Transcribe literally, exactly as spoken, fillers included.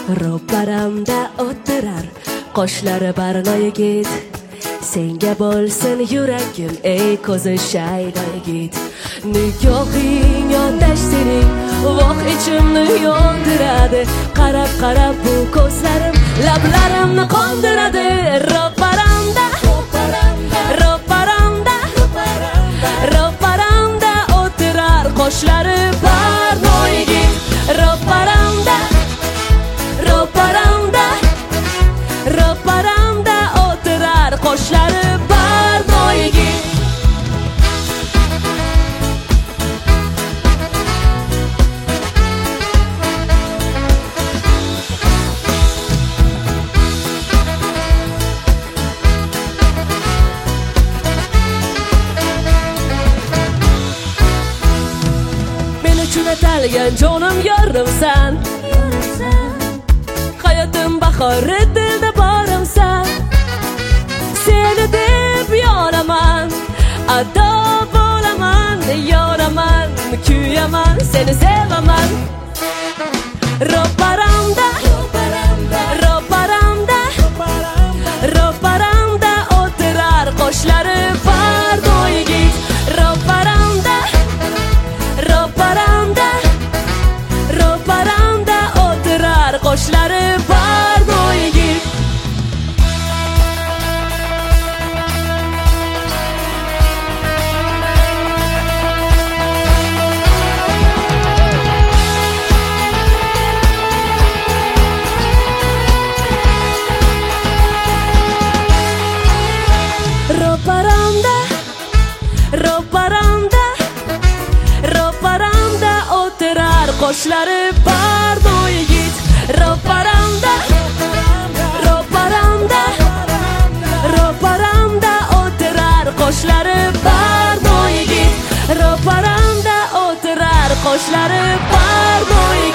ro'paramda o'tirar qoshlari barno yigit. Senga bo'lsin yuragim ey ko'zi shaydo yigit. Nigohing otash sening voq ichimni yondiradi. Qarab qarab bu ko'zlarim lablarimni qondiradi. Ro'paramda ro'paramda ro'paramda o'tirar qoshlari barno yigit. Ro'paramda ro'paramda ro'paramda o'tirar qoshlari barno yigit. Men uchun atalgan jonim yorimsan, hayotim bahori dilda borimsan. Seni deb yonaman, ado bo'laman, yonaman, kuyaman, seni sevaman. Ro'paramda ro'paramda ro'paramda o'tirar qoshlari barno yigit. Ro'paramda ro'paramda ro'paramda o'tirar qoshlari barno yigit. Ro'paramda ro'paramda ro'paramda o'tirar qoshlari barno yigit. Ro'paramda ro'paramda ro'paramda o'tirar qoshlari barno yigit. Ro'paramda o'tirar qoshlari barno yigit.